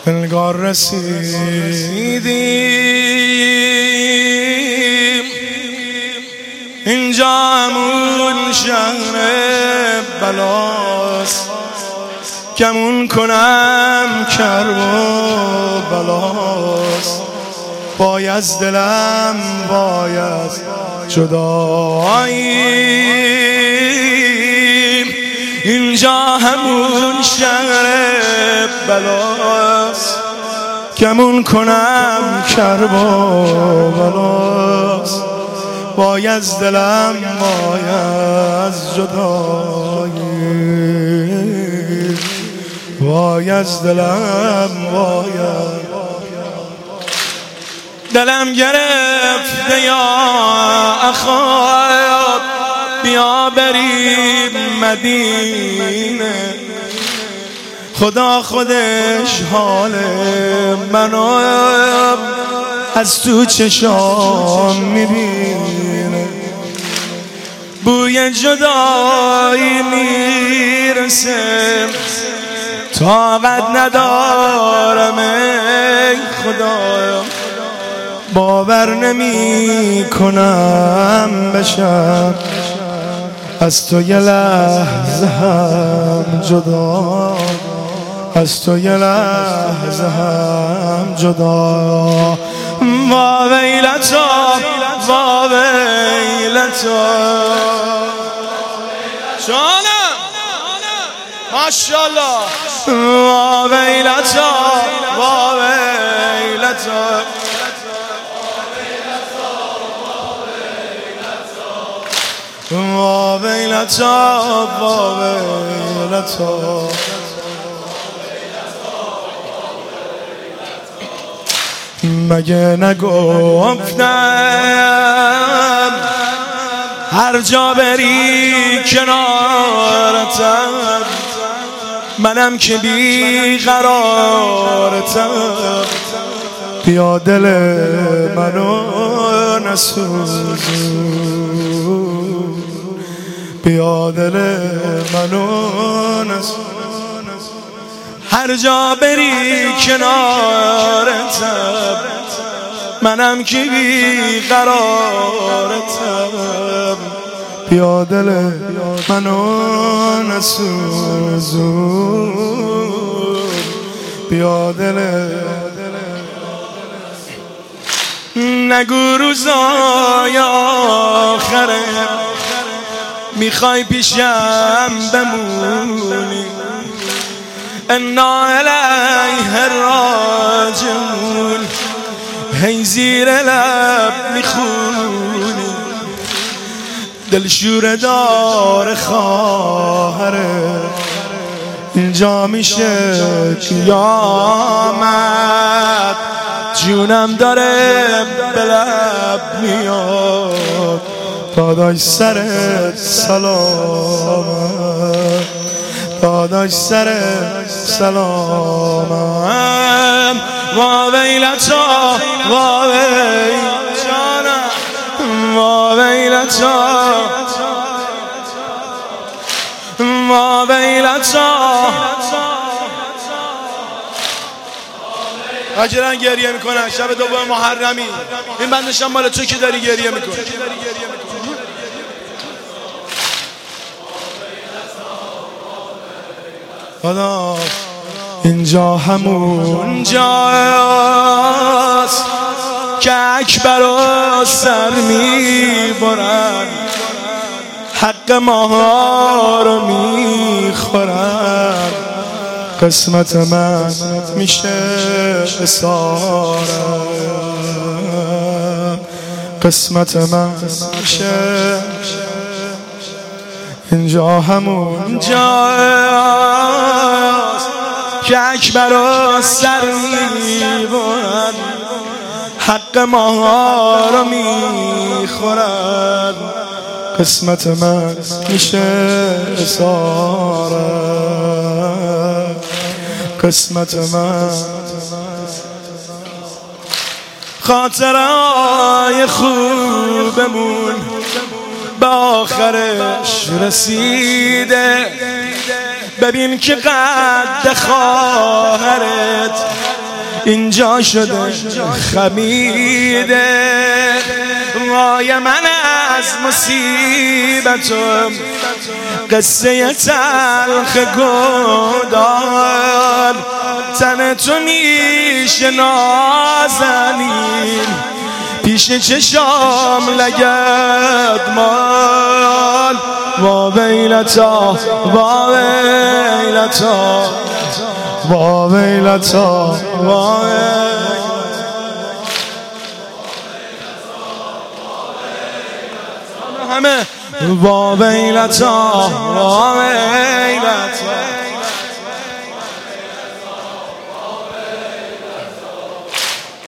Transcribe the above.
انگار رسیدیم اینجا همون شهر بلاست، کمون کنم کرب و بلاست. وای از دلم وای از جداییم، اینجا همون شهر بلاست، کمون کنم کرب و بلاست. وای از دلم وای از جداییم، وای از دلم وای از دلم گرفته یا اخوات، بیا بریم مدینه. خدا خودش حال منو از تو چشام میبینه. بوی جدایی میرسه، طاقت ندارم ای خدا. باور نمی کنم بشم از تو یه لحظه هم جدا، از تو یه لحظه هم جدا. وا ویلتا وا ویلتا جانم ماشاءالله. وا ویلتا وا ویلتا وا ویلتا وا ویلتا. مگه نگفتم هر جا بری کنارتم، منم که بیقرارتم. بیا دل منو نسوزون، بیا دل منو نسوزون. هر جا بری کنارتم، منم که بیقرارتم. بیا دل منو نسوزون، بیا دل. نگو روزای آخره میخوای پیشم بمونی، انا الیه راجعون. هی زیر لب میخونی، دلشوره دار خواهره. اینجا میشه قیامت، جونم داره به لب میاد. داداش سرت سلامت، داداش سرت سلامت. وا ویلتا وا ویلتا وا ویلتا وا ویلتا. اجران گریه میکنن شب دوم محرمی. این بندشم مال تو که داری گریه میکنی. خدا اینجا همون جاست که اکبر و سر میبرن، حق ماها رو میخورن. قسمت من میشه اسارم، قسمت من میشه. اینجا همون جاست که اکبر و سر میبرن، حق ماها رو میخورن. قسمت من میشه اسارم، قسمت من. خاطرهای خوبمون به آخرش رسیده. ببین که قد خواهرت اینجا شده خمیده وای من از مصیبتم قصه تلخ گودار تن تو نیش نازنین پیش چشام لگد مال وا ویلتا وا ویلتا وا ویلتا وا همه وا ویلتا وا ویلتا